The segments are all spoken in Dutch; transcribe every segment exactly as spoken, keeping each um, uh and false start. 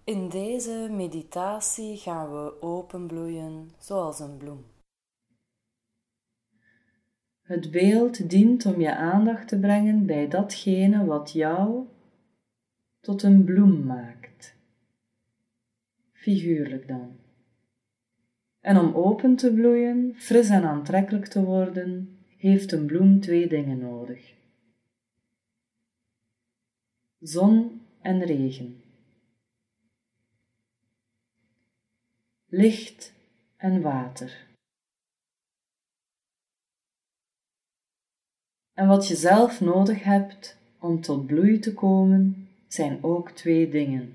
In deze meditatie gaan we openbloeien zoals een bloem. Het beeld dient om je aandacht te brengen bij datgene wat jou tot een bloem maakt. Figuurlijk dan. En om open te bloeien, fris en aantrekkelijk te worden, heeft een bloem twee dingen nodig: zon en regen. Licht en water. En wat je zelf nodig hebt om tot bloei te komen, zijn ook twee dingen.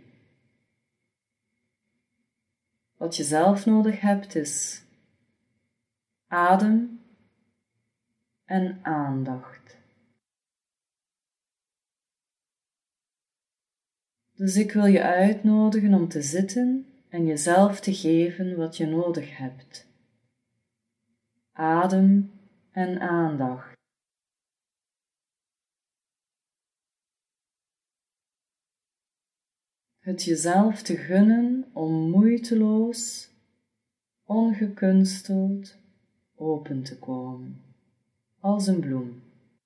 Wat je zelf nodig hebt is adem en aandacht. Dus ik wil je uitnodigen om te zitten en jezelf te geven wat je nodig hebt. Adem en aandacht. Het jezelf te gunnen om moeiteloos, ongekunsteld open te komen, als een bloem.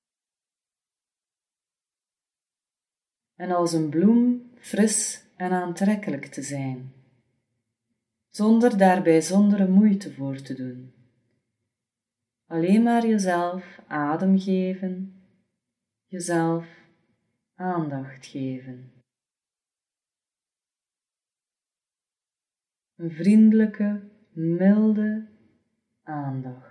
En als een bloem fris en aantrekkelijk te zijn, zonder daar bijzondere moeite voor te doen. Alleen maar jezelf adem geven, jezelf aandacht geven. Een vriendelijke, milde aandacht.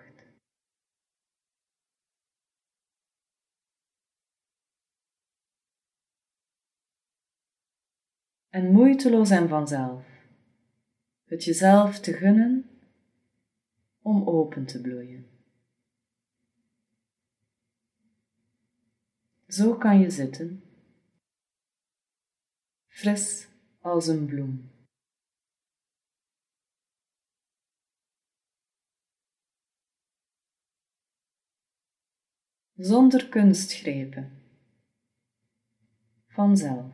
En moeiteloos en vanzelf, het jezelf te gunnen om open te bloeien. Zo kan je zitten, fris als een bloem. Zonder kunstgrepen, vanzelf.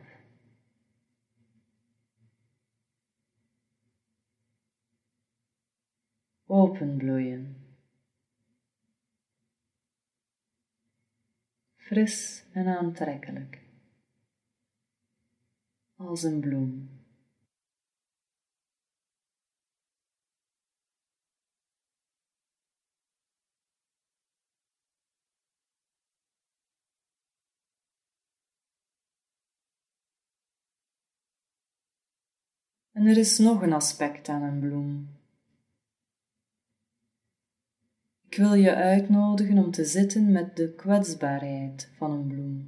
Openbloeien. Fris en aantrekkelijk, als een bloem. En er is nog een aspect aan een bloem. Ik wil je uitnodigen om te zitten met de kwetsbaarheid van een bloem.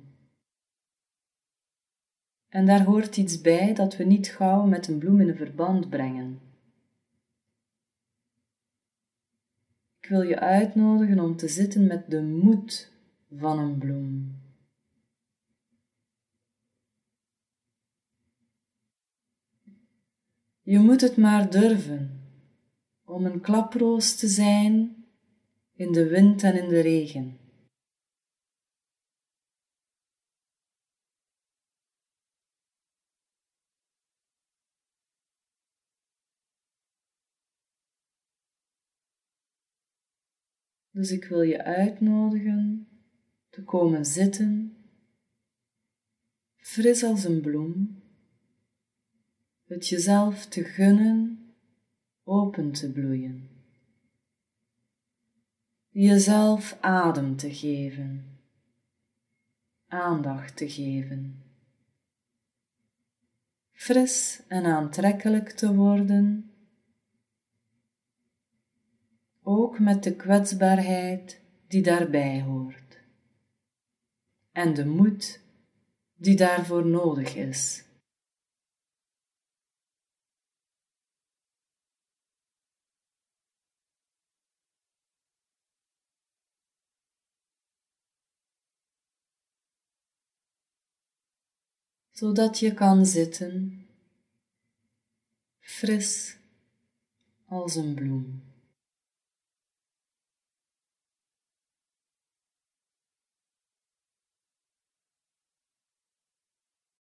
En daar hoort iets bij dat we niet gauw met een bloem in een verband brengen. Ik wil je uitnodigen om te zitten met de moed van een bloem. Je moet het maar durven om een klaproos te zijn in de wind en in de regen. Dus ik wil je uitnodigen te komen zitten, fris als een bloem, het jezelf te gunnen open te bloeien. Jezelf adem te geven, aandacht te geven. Fris en aantrekkelijk te worden, ook met de kwetsbaarheid die daarbij hoort. En de moed die daarvoor nodig is. Zodat je kan zitten, fris als een bloem.